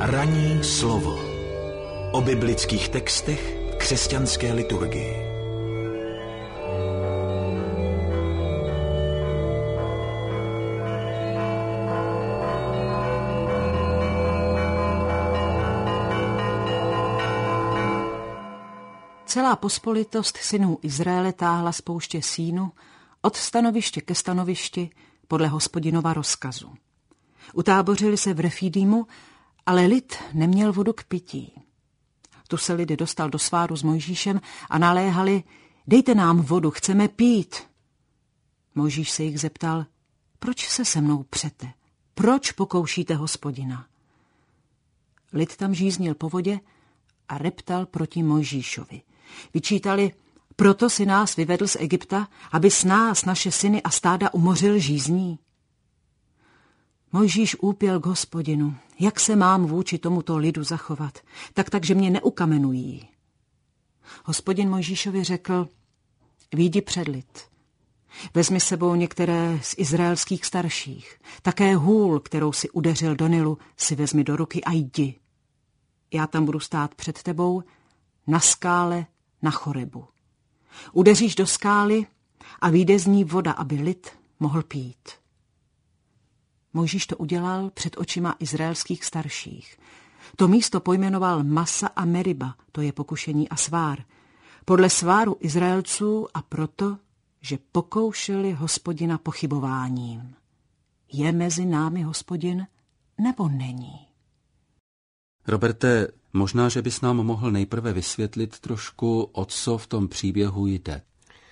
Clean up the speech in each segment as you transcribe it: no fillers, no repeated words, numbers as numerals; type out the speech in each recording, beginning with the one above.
Ranní slovo o biblických textech v křesťanské liturgii. Celá pospolitost synů Izraele táhla z pouště Sínu od stanoviště ke stanovišti podle Hospodinova rozkazu. Utábořili se v Refídimu, ale lid neměl vodu k pití. Tu se lidé dostal do sváru s Mojžíšem a naléhali: dejte nám vodu, chceme pít. Mojžíš se jich zeptal: proč se mnou přete? Proč pokoušíte Hospodina? Lid tam žíznil po vodě a reptal proti Mojžíšovi. Vyčítali: proto si nás vyvedl z Egypta, aby s nás naše syny a stáda umořil žízní. Mojžíš úpěl k Hospodinu: jak se mám vůči tomuto lidu zachovat, takže mě neukamenují. Hospodin Mojžíšovi řekl: vyjdi před lid. Vezmi sebou některé z izraelských starších. Také hůl, kterou si udeřil do Nilu, si vezmi do ruky a jdi. Já tam budu stát před tebou na skále na Chorebu. Udeříš do skály a vyjde z ní voda, aby lid mohl pít. Mojžíš to udělal před očima izraelských starších. To místo pojmenoval Masa a Meriba, to je pokušení a svár, podle sváru Izraelců a proto, že pokoušeli Hospodina pochybováním. Je mezi námi Hospodin, nebo není? Roberte, možná, že bys nám mohl nejprve vysvětlit trošku, o co v tom příběhu jde.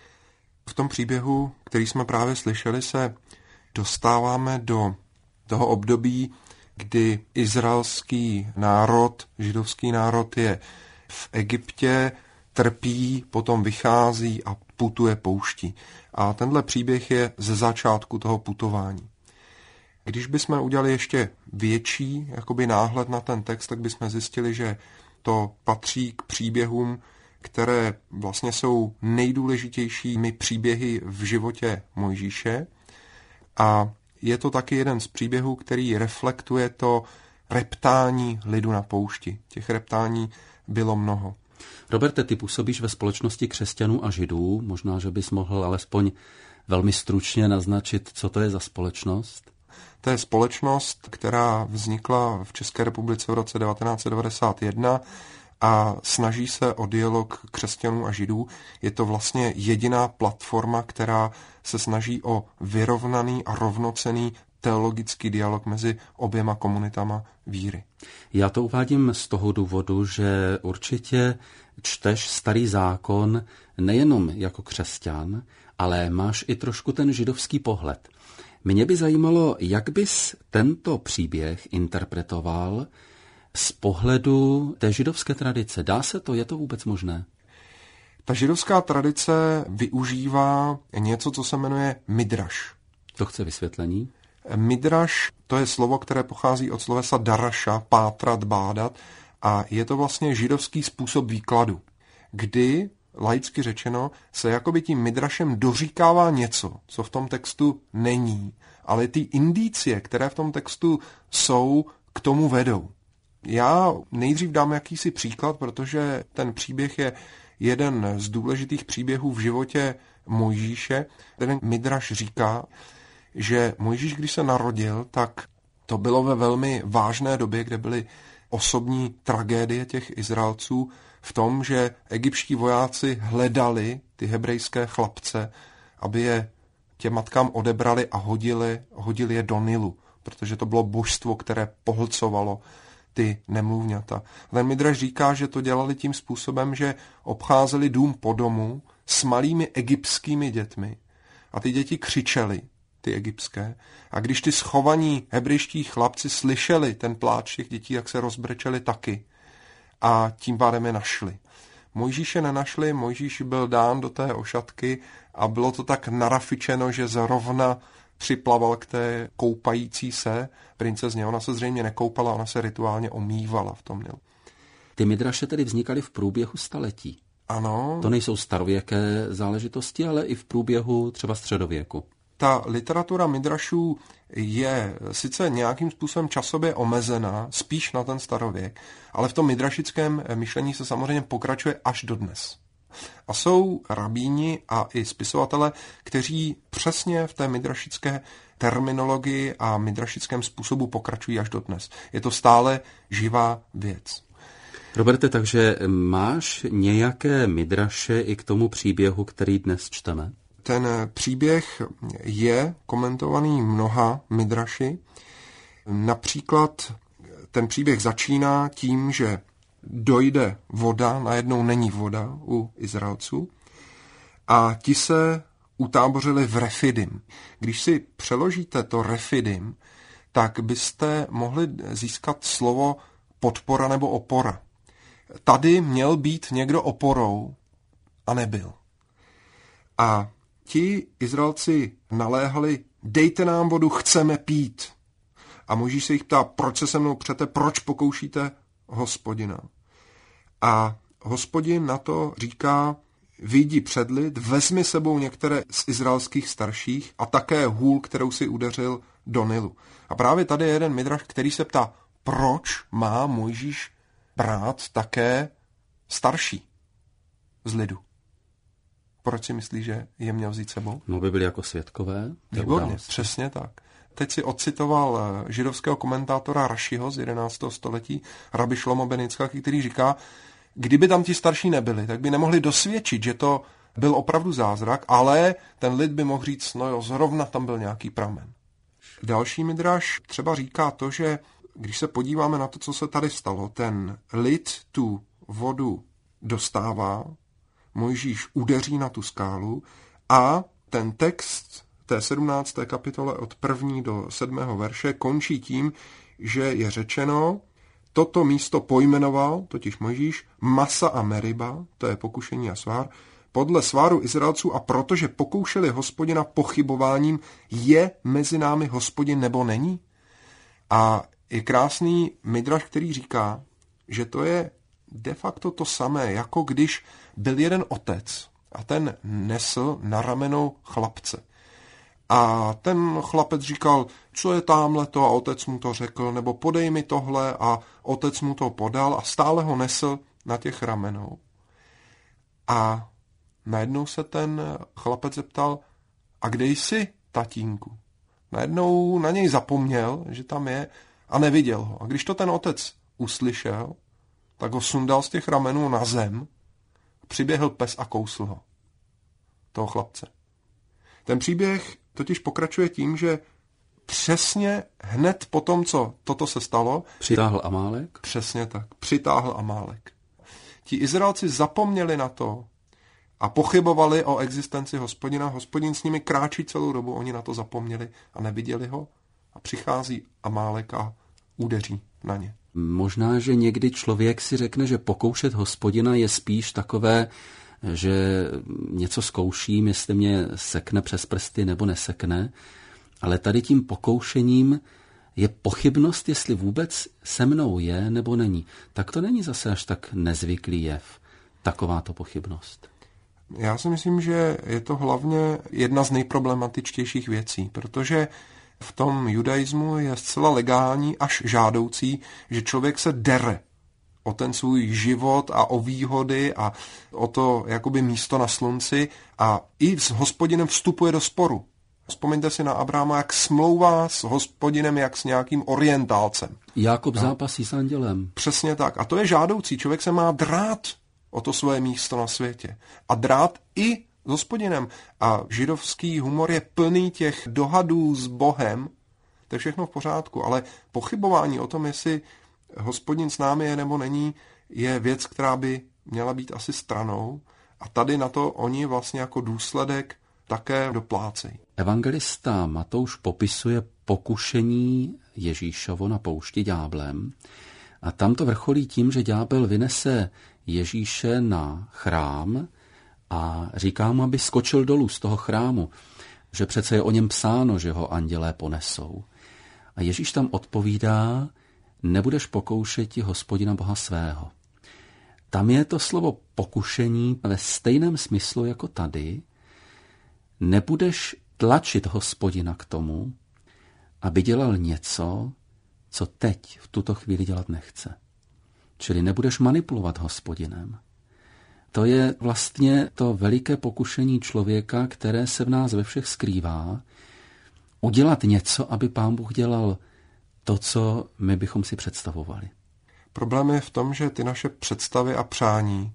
V tom příběhu, který jsme právě slyšeli, se dostáváme do toho období, kdy izraelský národ, židovský národ je v Egyptě, trpí, potom vychází a putuje pouští. A tenhle příběh je ze začátku toho putování. Když bychom udělali ještě větší náhled na ten text, tak bychom zjistili, že to patří k příběhům, které vlastně jsou nejdůležitějšími příběhy v životě Mojžíše. A je to taky jeden z příběhů, který reflektuje to reptání lidu na poušti. Těch reptání bylo mnoho. Roberte, ty působíš ve společnosti křesťanů a židů. Možná, že bys mohl alespoň velmi stručně naznačit, co to je za společnost? To je společnost, která vznikla v České republice v roce 1991 a snaží se o dialog křesťanů a židů. Je to vlastně jediná platforma, která se snaží o vyrovnaný a rovnocenný teologický dialog mezi oběma komunitama víry. Já to uvádím z toho důvodu, že určitě čteš Starý zákon nejenom jako křesťan, ale máš i trošku ten židovský pohled. Mě by zajímalo, jak bys tento příběh interpretoval z pohledu té židovské tradice. Dá se to? Je to vůbec možné? Ta židovská tradice využívá něco, co se jmenuje midraš. To chce vysvětlení? Midraš, to je slovo, které pochází od slovesa daraša, pátrat, bádat, a je to vlastně židovský způsob výkladu, kdy, laicky řečeno, se jakoby tím midrašem doříkává něco, co v tom textu není, ale ty indicie, které v tom textu jsou, k tomu vedou. Já nejdřív dám jakýsi příklad, protože ten příběh je jeden z důležitých příběhů v životě Mojžíše. Ten midraš říká, že Mojžíš, když se narodil, tak to bylo ve velmi vážné době, kde byly osobní tragédie těch Izraelců v tom, že egyptští vojáci hledali ty hebrejské chlapce, aby je těm matkám odebrali a hodili je do Nilu, protože to bylo božstvo, které pohlcovalo ty nemluvňata. Ten midraš říká, že to dělali tím způsobem, že obcházeli dům po domu s malými egyptskými dětmi a ty děti křičely, ty egyptské, a když ty schovaní hebrejští chlapci slyšeli ten pláč těch dětí, tak se rozbrečeli taky a tím pádem je našli. Mojžíše nenašli, Mojžíš byl dán do té ošatky a bylo to tak narafičeno, že zrovna připlaval k té koupající se princezně. Ona se zřejmě nekoupala, ona se rituálně omývala v tom Nilu. Ty midraše tedy vznikaly v průběhu staletí. Ano. To nejsou starověké záležitosti, ale i v průběhu třeba středověku. ta literatura midrašů je sice nějakým způsobem časově omezená, spíš na ten starověk, ale v tom midrašickém myšlení se samozřejmě pokračuje až dodnes. A jsou rabíni a i spisovatelé, kteří přesně v té midrašické terminologii a midrašickém způsobu pokračují až dodnes. Je to stále živá věc. Roberte, takže máš nějaké midraše i k tomu příběhu, který dnes čteme? Ten příběh je komentovaný mnoha midraši. Například ten příběh začíná tím, že dojde voda, najednou není voda u Izraelců a ti se utábořili v Refidim. Když si přeložíte to Refidim, tak byste mohli získat slovo podpora nebo opora. Tady měl být někdo oporou a nebyl. A ti Izraelci naléhali, dejte nám vodu, chceme pít. A Mojžíš se jich ptá, proč se se mnou přete, proč pokoušíte Hospodina. A Hospodin na to říká, vyjdi před lid, vezmi sebou některé z izraelských starších a také hůl, kterou si udeřil do Nilu. A právě tady je jeden midraš, který se ptá, proč má Mojžíš brát také starší z lidu. Proč si myslí, že je měl vzít sebou? No by byli jako svědkové. Výborně, přesně tak. Teď si ocitoval židovského komentátora Rašiho z 11. století, Rabbi Šlomo ben Jicchak, který říká, kdyby tam ti starší nebyli, tak by nemohli dosvědčit, že to byl opravdu zázrak, ale ten lid by mohl říct, no jo, zrovna tam byl nějaký pramen. Další midraš třeba říká to, že když se podíváme na to, co se tady stalo, ten lid tu vodu dostává, Mojžíš udeří na tu skálu a ten text té 17. kapitole od 1. do 7. verše končí tím, že je řečeno, toto místo pojmenoval, totiž Mojžíš, Masa a Meriba, to je pokušení a svár, podle sváru Izraelců a protože pokoušeli Hospodina pochybováním, je mezi námi Hospodin nebo není? A je krásný midraš, který říká, že to je de facto to samé, jako když byl jeden otec a ten nesl na ramenou chlapce. A ten chlapec říkal, co je támhleto a otec mu to řekl, nebo podej mi tohle a otec mu to podal a stále ho nesl na těch ramenou. A najednou se ten chlapec zeptal, a kde jsi, tatínku? Najednou na něj zapomněl, že tam je a neviděl ho. A když to ten otec uslyšel, tak ho sundal z těch ramenů na zem, přiběhl pes a kousl ho, toho chlapce. Ten příběh totiž pokračuje tím, že přesně hned po tom, co toto se stalo, přitáhl Amálek? Přesně tak, přitáhl Amálek. Ti Izraelci zapomněli na to a pochybovali o existenci Hospodina. Hospodin s nimi kráčí celou dobu, oni na to zapomněli a neviděli ho a přichází Amálek a údeří na ně. Možná, že někdy člověk si řekne, že pokoušet Hospodina je spíš takové, že něco zkouším, jestli mě sekne přes prsty nebo nesekne, ale tady tím pokoušením je pochybnost, jestli vůbec se mnou je nebo není. Tak to není zase až tak nezvyklý jev, takováto pochybnost. Já si myslím, že je to hlavně jedna z nejproblematičtějších věcí, protože v tom judaismu je zcela legální až žádoucí, že člověk se dere o ten svůj život a o výhody a o to jakoby místo na slunci a i s Hospodinem vstupuje do sporu. Vzpomeňte si na Abrahama, jak smlouvá s Hospodinem, jak s nějakým orientálcem. Jákob zápasí s andělem. Přesně tak. A to je žádoucí. Člověk se má drát o to svoje místo na světě. A drát i s Hospodinem. A židovský humor je plný těch dohadů s Bohem. To je všechno v pořádku. Ale pochybování o tom, jestli Hospodin s námi je nebo není, je věc, která by měla být asi stranou. A tady na to oni vlastně jako důsledek také doplácejí. Evangelista Matouš popisuje pokušení Ježíšovo na poušti ďáblem a tam to vrcholí tím, že ďábel vynese Ježíše na chrám a říká mu, aby skočil dolů z toho chrámu, že přece je o něm psáno, že ho andělé ponesou. A Ježíš tam odpovídá, nebudeš pokoušeti Hospodina Boha svého. Tam je to slovo pokušení ve stejném smyslu jako tady. Nebudeš tlačit Hospodina k tomu, aby dělal něco, co teď v tuto chvíli dělat nechce. Čili nebudeš manipulovat Hospodinem. To je vlastně to veliké pokušení člověka, které se v nás ve všech skrývá, udělat něco, aby Pán Bůh dělal to, co my bychom si představovali. Problém je v tom, že ty naše představy a přání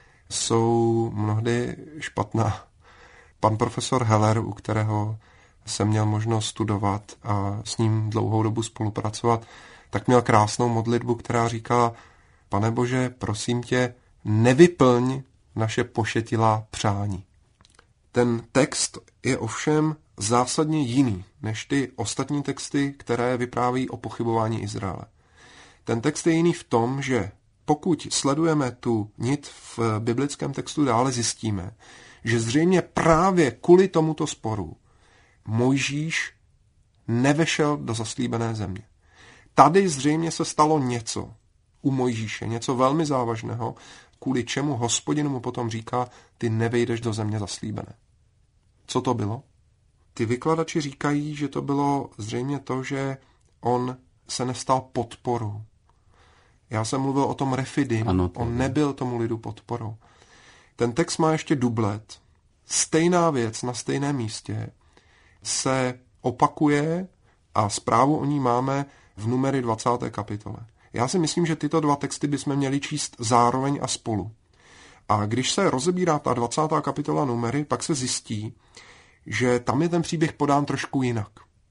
jsou mnohdy špatná. Pan profesor Heller, u kterého jsem měl možnost studovat a s ním dlouhou dobu spolupracovat, tak měl krásnou modlitbu, která říká: Pane Bože, prosím tě, nevyplň naše pošetilá přání. Ten text je ovšem zásadně jiný než ty ostatní texty, které vypráví o pochybování Izraele. Ten text je jiný v tom, že pokud sledujeme tu nit v biblickém textu dále, zjistíme, že zřejmě právě kvůli tomuto sporu Mojžíš nevešel do zaslíbené země. Tady zřejmě se stalo něco u Mojžíše, něco velmi závažného, kvůli čemu Hospodin mu potom říká: ty nevejdeš do země zaslíbené. Co to bylo? Ty vykladači říkají, že to bylo zřejmě to, že on se nestal podporou. Já jsem mluvil o tom refidim, ano, on nebyl tomu lidu podporou. Ten text má ještě dublet. Stejná věc na stejném místě se opakuje a zprávu o ní máme v Numery 20. kapitole. Já si myslím, že tyto dva texty bychom měli číst zároveň a spolu. A když se rozebírá ta 20. kapitola Numery, pak se zjistí, že tam je ten příběh podán trošku jinak.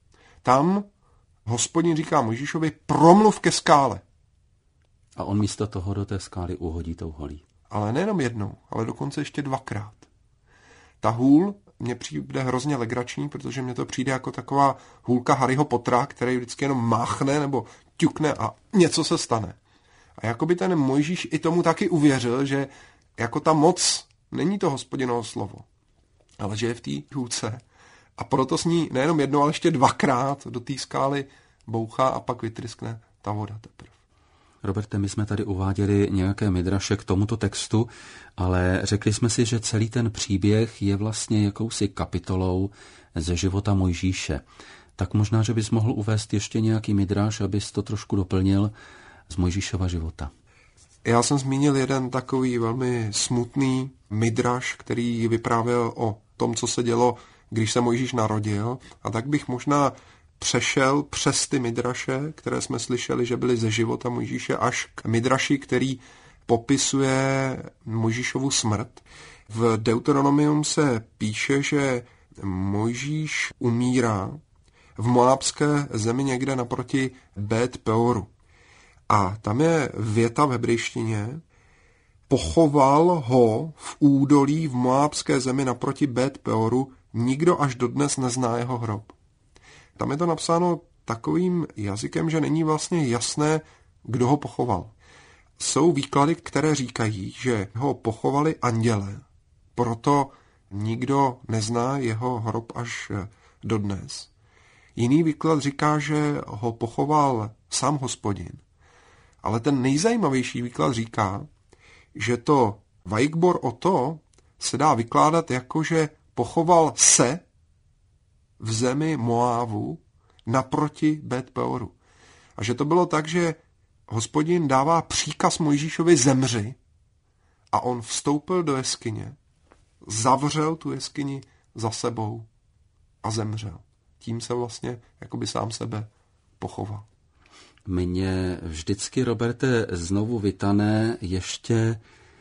Tam Hospodin říká Mojžíšovi: promluv ke skále. A on místo toho do té skály uhodí tou holí. Ale nejenom jednou, ale dokonce ještě dvakrát. Ta hůl mně přijde hrozně legrační, protože mně to přijde jako taková hůlka Harryho Pottera, který vždycky jenom máchne nebo ťukne a něco se stane. A jakoby ten Mojžíš i tomu taky uvěřil, že jako ta moc není to Hospodinovo slovo, ale že je v té hůlce. A proto s ní nejenom jednou, ale ještě dvakrát do té skály bouchá a pak vytryskne ta voda teprve. Roberte, my jsme tady uváděli nějaké midraše k tomuto textu, ale řekli jsme si, že celý ten příběh je vlastně jakousi kapitolou ze života Mojžíše. Tak možná, že bys mohl uvést ještě nějaký midraš, abys to trošku doplnil z Mojžíšova života. Já jsem zmínil jeden takový velmi smutný midraš, který vyprávěl o tom, co se dělo, když se Mojžíš narodil, a tak bych možná přešel přes ty midraše, které jsme slyšeli, že byly ze života Mojžíše, až k midraši, který popisuje Mojžíšovu smrt. V Deuteronomium se píše, že Mojžíš umírá v moábské zemi někde naproti Bet Peoru. A tam je věta v hebrejštině: pochoval ho v údolí v moábské zemi naproti Bet Peoru, nikdo až dodnes nezná jeho hrob. Tam je to napsáno takovým jazykem, že není vlastně jasné, kdo ho pochoval. Jsou výklady, které říkají, že ho pochovali anděle, proto nikdo nezná jeho hrob až dodnes. Jiný výklad říká, že ho pochoval sám Hospodin. Ale ten nejzajímavější výklad říká, že to Vajikbor Oto se dá vykládat jako, že pochoval se v zemi Moávu naproti Bet Peoru. A že to bylo tak, že Hospodin dává příkaz Mojžíšovi: zemři, a on vstoupil do jeskyně, zavřel tu jeskyni za sebou a zemřel. Tím se vlastně jakoby sám sebe pochoval. Mně vždycky, Roberte, znovu vytané ještě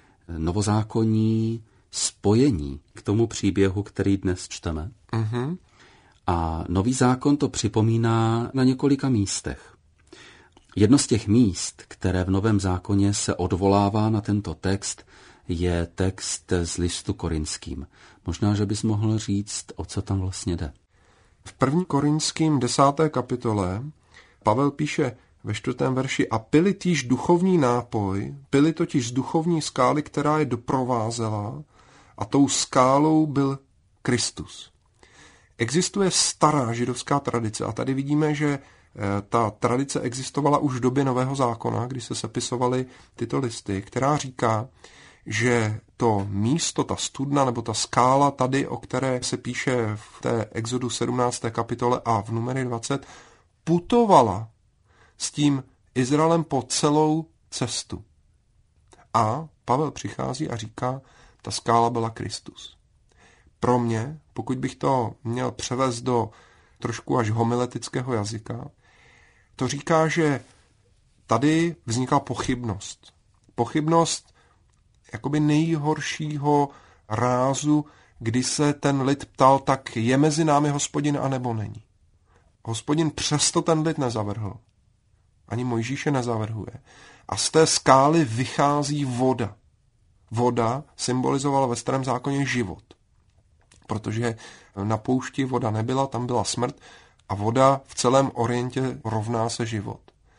novozákonní spojení k tomu příběhu, který dnes čteme. Mhm. A Nový zákon to připomíná na několika místech. Jedno z těch míst, které v Novém zákoně se odvolává na tento text, je text z listu Korinským. Možná, že bys mohl říct, o co tam vlastně jde. V 1. Korinským 10. kapitole Pavel píše ve 4. verši: a pili týž duchovní nápoj, pili totiž z duchovní skály, která je doprovázela, a tou skálou byl Kristus. Existuje stará židovská tradice a tady vidíme, že ta tradice existovala už v době Nového zákona, kdy se sepisovaly tyto listy, která říká, že to místo, ta studna nebo ta skála tady, o které se píše v té Exodu 17. kapitole a v Numery 20, putovala s tím Izraelem po celou cestu. A Pavel přichází a říká, ta skála byla Kristus. Pro mě, pokud bych to měl převést do trošku až homiletického jazyka, to říká, že tady vznikla pochybnost. Pochybnost jakoby nejhoršího rázu, kdy se ten lid ptal, tak je mezi námi Hospodin a nebo není. Hospodin přesto ten lid nezavrhl. Ani Mojžíše nezavrhuje. A z té skály vychází voda. Voda symbolizovala ve Starém zákoně život. Protože na poušti voda nebyla, tam byla smrt a voda v celém Orientě rovná se život.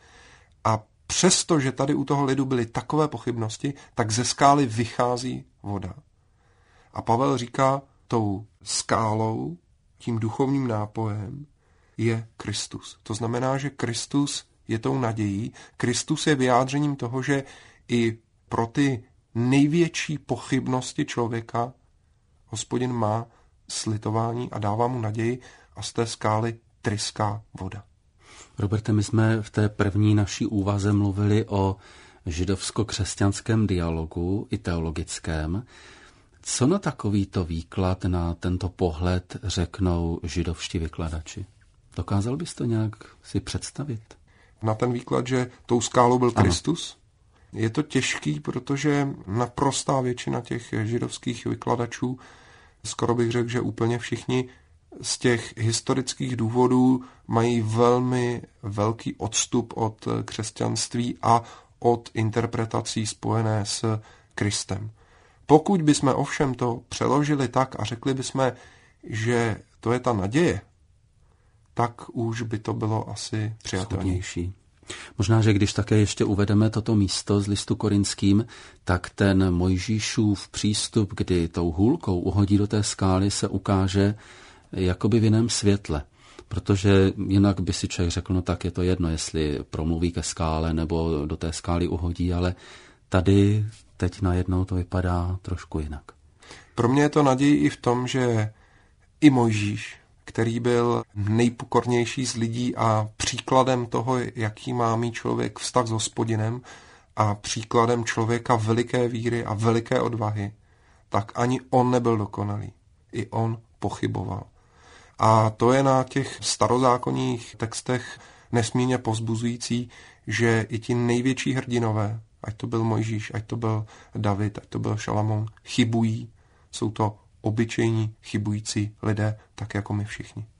A přesto, že tady u toho lidu byly takové pochybnosti, tak ze skály vychází voda. A Pavel říká, tou skálou, tím duchovním nápojem je Kristus. To znamená, že Kristus je tou nadějí. Kristus je vyjádřením toho, že i pro ty největší pochybnosti člověka Hospodin má slitování a dává mu naději a z té skály tryská voda. Roberte, my jsme v té první naší úvaze mluvili o židovsko-křesťanském dialogu i teologickém. Co na takovýto výklad, na tento pohled řeknou židovští vykladači? Dokázal bys to nějak si představit? Na ten výklad, že tou skálou byl Kristus? Je to těžký, protože naprostá většina těch židovských vykladačů, skoro bych řekl, že úplně všichni z těch historických důvodů mají velmi velký odstup od křesťanství a od interpretací spojené s Kristem. Pokud bychom ovšem to přeložili tak a řekli bychom, že to je ta naděje, tak už by to bylo asi přijatelnější. Možná, že když také ještě uvedeme toto místo z listu Korinským, tak ten Mojžíšův přístup, kdy tou hůlkou uhodí do té skály, se ukáže jakoby v jiném světle. Protože jinak by si člověk řekl, no tak je to jedno, jestli promluví ke skále nebo do té skály uhodí, ale tady teď najednou to vypadá trošku jinak. Pro mě je to naději i v tom, že i Mojžíš, který byl nejpokornější z lidí a příkladem toho, jaký má mít člověk vztah s Hospodinem a příkladem člověka veliké víry a veliké odvahy, tak ani on nebyl dokonalý. I on pochyboval. A to je na těch starozákonních textech nesmírně povzbuzující, že i ti největší hrdinové, ať to byl Mojžíš, ať to byl David, ať to byl Šalamoun, chybují. Jsou to obyčejní chybující lidé, tak jako my všichni.